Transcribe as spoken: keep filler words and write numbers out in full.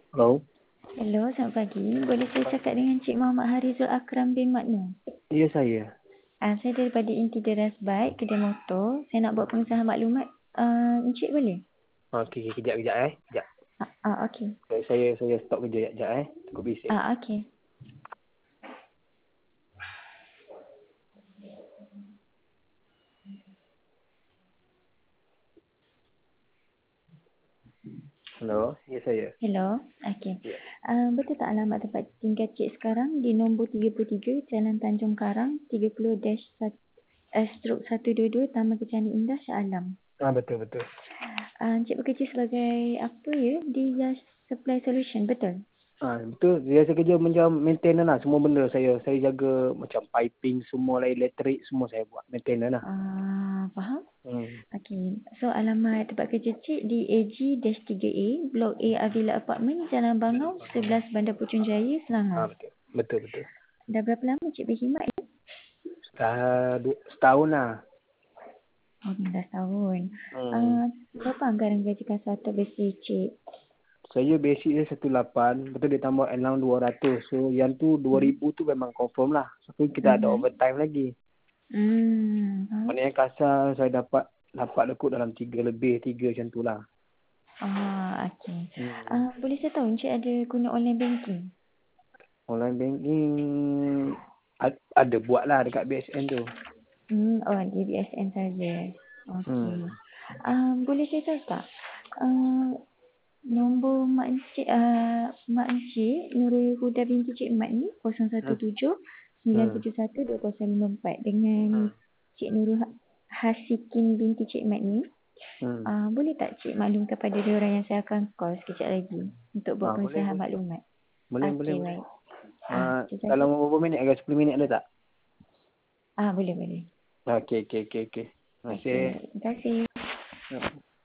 Hello. Hello, selamat pagi. Boleh saya cakap dengan Cik Muhammad Harizul Akram bin Makno? Ya, saya. Ah, saya daripada Inti Deras Bike, kedai motor. Saya nak buat pengesahan maklumat. Ah, Encik boleh? Okey, okay, kejap, kejap eh. Kejap. Ah, ah okey. Saya, saya, saya stop kerja kejap eh. Cukup bising. Ah, okey. Hello. Ya, saya. Hello. Okey. Ya. Ah, betul tak alamat tempat tinggal Cik sekarang di nombor tiga puluh tiga Jalan Tanjung Karang tiga puluh stroke seratus dua puluh dua Taman Kecantik Indah Shah Alam. Ah, betul, betul. Ah, Encik bekerja sebagai apa ya? Di Yas Supply Solution, betul? Ah, betul. Dia saya kerja macam maintenance lah. Semua benda saya. Saya jaga macam piping semua lah, elektrik semua saya buat. Maintenance lah. Ah, faham? Hmm. Okey. So alamat tempat kerja Cik di A G tiga A, Blok A Avila Apartment, Jalan Bangau, sebelas Bandar Puchong Jaya, Ah, Selangor. betul. Betul, betul. Dah berapa lama Cik berkhidmat ni? Dah dua, setahun lah. Oh, dah setahun. Hmm. Uh, berapa anggaran gaji kasar atau besi Cik? Saya basic dia satu lapan. Betul dia tambah allowance dua ratus. So yang tu dua ribu tu memang confirm lah. So kita ada Mm-hmm. overtime lagi. Hmm. Faham? Mana yang kasar saya dapat dapat lekuk dalam tiga lebih, tiga macam tu lah. Ah, okey. Hmm. Uh, boleh saya tahu Encik ada guna online banking? Online banking ad- ada buat lah dekat B S N tu. Hmm, oh di B S N saja. Okey. Hmm. Um, boleh saya tahu tak? Uh, Nombor mak encik, uh, mak encik Nurul Huda binti Cik Mat ni kosong satu Hmm. tujuh sembilan Hmm. tujuh satu dua kosong lima empat dengan Hmm. Cik Nurul Ha- Hasikin binti Cik Mat ni. Hmm. Uh, boleh tak Cik maklum kepada dia orang yang saya akan call sekejap lagi untuk buat Ah, boleh, pengesahan boleh. maklumat. Boleh, boleh, Okey, boleh. baik. Ah, Ah, itu saja. dalam berapa minit? Agak sepuluh minit ada tak? Ah, boleh, boleh. Okey, okey, okey, okey. Terima kasih. Okey, terima kasih. Ya.